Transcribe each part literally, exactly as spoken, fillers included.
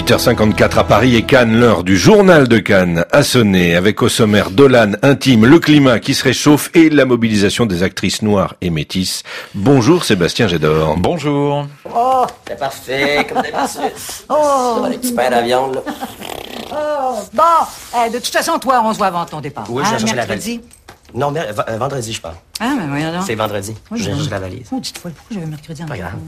huit heures cinquante-quatre à Paris et Cannes, l'heure du journal de Cannes a sonné avec au sommaire Dolan, Intime, le climat qui se réchauffe et la mobilisation des actrices noires et métisses. Bonjour Sébastien Gédor. Bonjour. Oh, c'est parfait, comme d'habitude. Oh, les petits pains à viande, là. Oh, bon, eh, de toute façon, toi, on se voit avant ton départ. Oui, hein, je vais chercher la mercredi. valise. Non, mais, v- vendredi, je parle. Ah, mais voyons donc. C'est vendredi. Oui, je je- vais chercher la valise. Oh, dites-moi, pourquoi j'avais mercredi en Pas grave.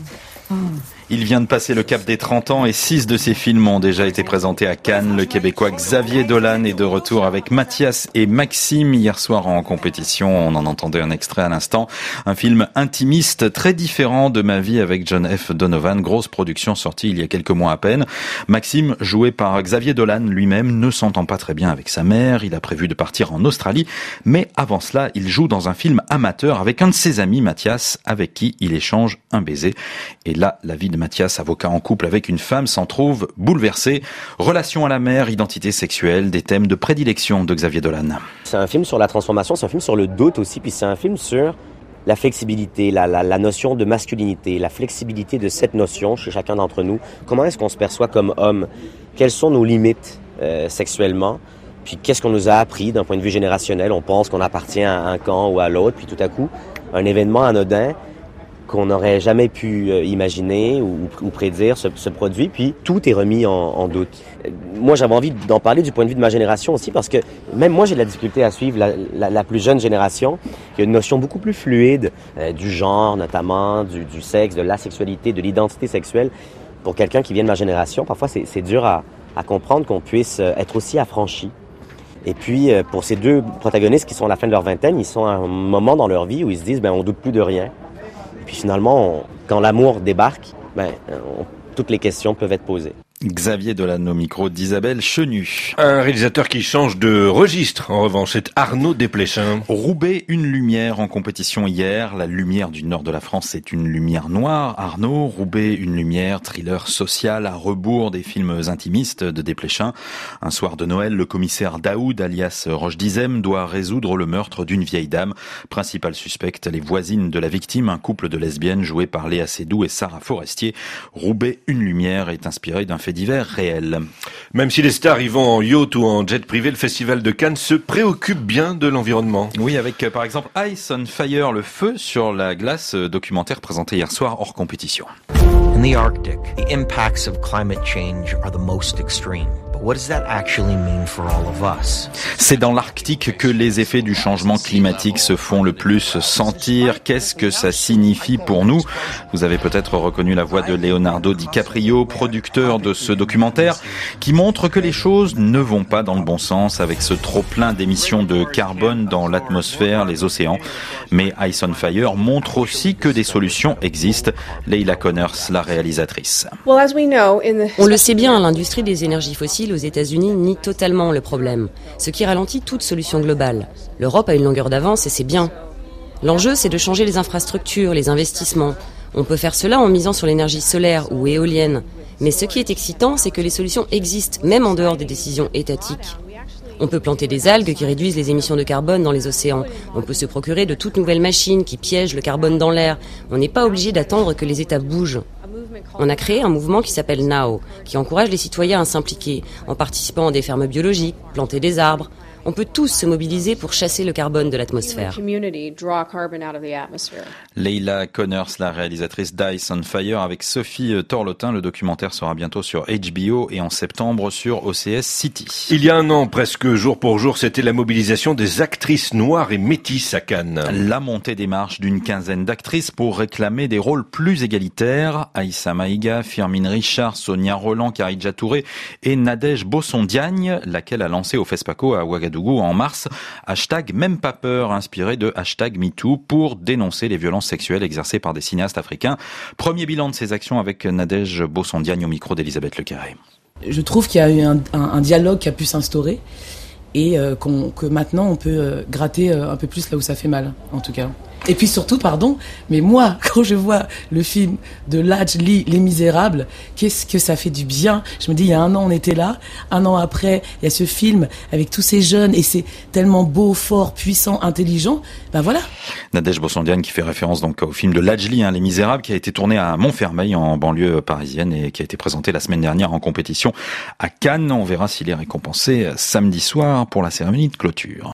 Il vient de passer le cap des trente ans et six de ses films ont déjà été présentés à Cannes. Le Québécois Xavier Dolan est de retour avec Mathias et Maxime hier soir en compétition. On en entendait un extrait à l'instant. Un film intimiste très différent de Ma vie avec John F. Donovan. Grosse production sortie il y a quelques mois à peine. Maxime, joué par Xavier Dolan lui-même, ne s'entend pas très bien avec sa mère. Il a prévu de partir en Australie. Mais avant cela, il joue dans un film amateur avec un de ses amis, Mathias, avec qui il échange un baiser. Et là, la vie de Mathias, avocat en couple avec une femme, s'en trouve bouleversée. Relation à la mère, identité sexuelle, des thèmes de prédilection de Xavier Dolan. C'est un film sur la transformation, c'est un film sur le doute aussi, puis c'est un film sur la flexibilité, la, la, la notion de masculinité, la flexibilité de cette notion chez chacun d'entre nous. Comment est-ce qu'on se perçoit comme homme? Quelles sont nos limites euh, sexuellement? Puis qu'est-ce qu'on nous a appris d'un point de vue générationnel? On pense qu'on appartient à un camp ou à l'autre, puis tout à coup, un événement anodin qu'on n'aurait jamais pu euh, imaginer ou, ou prédire se, se produit, puis tout est remis en, en doute. Euh, moi, j'avais envie d'en parler du point de vue de ma génération aussi, parce que même moi, j'ai de la difficulté à suivre la, la, la plus jeune génération, qui a une notion beaucoup plus fluide euh, du genre, notamment, du, du sexe, de la sexualité, de l'identité sexuelle. Pour quelqu'un qui vient de ma génération, parfois, c'est, c'est dur à, à comprendre qu'on puisse être aussi affranchi. Et puis, euh, pour ces deux protagonistes qui sont à la fin de leur vingtaine, ils sont à un moment dans leur vie où ils se disent, ben, on doute plus de rien. Puis finalement, on, quand l'amour débarque, ben, on, toutes les questions peuvent être posées. Xavier Dolan au micro d'Isabelle Chenu. Un réalisateur qui change de registre, en revanche, c'est Arnaud Desplechin. Roubaix, une lumière en compétition hier. La lumière du nord de la France, c'est une lumière noire. Arnaud, Roubaix, une lumière, thriller social à rebours des films intimistes de Desplechin. Un soir de Noël, le commissaire Daoud, alias Roche Dizem, doit résoudre le meurtre d'une vieille dame. Principale suspecte, les voisines de la victime, un couple de lesbiennes joué par Léa Seydoux et Sarah Forestier. Roubaix, une lumière est inspiré d'un fait divers réel. Même si les stars y vont en yacht ou en jet privé, le Festival de Cannes se préoccupe bien de l'environnement. Oui, avec par exemple Ice on Fire, le feu sur la glace, documentaire présenté hier soir hors compétition. In the Arctic, the impacts of climate change are the most extreme. But what does that actually mean for all of us? C'est dans l'Arctique que les effets du changement climatique se font le plus sentir. Qu'est-ce que ça signifie pour nous? Vous avez peut-être reconnu la voix de Leonardo DiCaprio, producteur de ce documentaire, qui montre que les choses ne vont pas dans le bon sens avec ce trop-plein d'émissions de carbone dans l'atmosphère, les océans. Mais Ice on Fire montre aussi que des solutions existent. Leila Connors, la réalisatrice. On le sait bien, l'industrie des énergies fossiles aux États-Unis nie totalement le problème, ce qui ralentit toute solution globale. L'Europe a une longueur d'avance et c'est bien. L'enjeu, c'est de changer les infrastructures, les investissements. On peut faire cela en misant sur l'énergie solaire ou éolienne. Mais ce qui est excitant, c'est que les solutions existent, même en dehors des décisions étatiques. On peut planter des algues qui réduisent les émissions de carbone dans les océans. On peut se procurer de toutes nouvelles machines qui piègent le carbone dans l'air. On n'est pas obligé d'attendre que les États bougent. On a créé un mouvement qui s'appelle Now, qui encourage les citoyens à s'impliquer, en participant à des fermes biologiques, planter des arbres. On peut tous se mobiliser pour chasser le carbone de l'atmosphère. Leila Connors, la réalisatrice d'Ice on Fire, avec Sophie Torlotin. Le documentaire sera bientôt sur H B O et en septembre sur O C S City. Il y a un an, presque jour pour jour, c'était la mobilisation des actrices noires et métisses à Cannes. La montée des marches d'une quinzaine d'actrices pour réclamer des rôles plus égalitaires. Aïssa Maïga, Firmin Richard, Sonia Roland, Kharidja Touré et Nadège Bossondiagne, laquelle a lancé au FESPACO à Ouagadougou en mars, hashtag même pas peur, inspiré de hashtag MeToo pour dénoncer les violences sexuelles exercées par des cinéastes africains. Premier bilan de ces actions avec Nadège Bossondiagne au micro d'Elisabeth Lecarré. Je trouve qu'il y a eu un, un, un dialogue qui a pu s'instaurer et euh, qu'on, que maintenant on peut euh, gratter euh, un peu plus là où ça fait mal, en tout cas. Et puis surtout, pardon, mais moi, quand je vois le film de Lajli, Les Misérables, qu'est-ce que ça fait du bien. Je me dis, il y a un an, on était là. Un an après, il y a ce film avec tous ces jeunes et c'est tellement beau, fort, puissant, intelligent. Ben voilà. Nadège Bossondiane qui fait référence donc au film de Lajli, hein, Les Misérables, qui a été tourné à Montfermeil en banlieue parisienne et qui a été présenté la semaine dernière en compétition à Cannes. On verra s'il est récompensé samedi soir pour la cérémonie de clôture.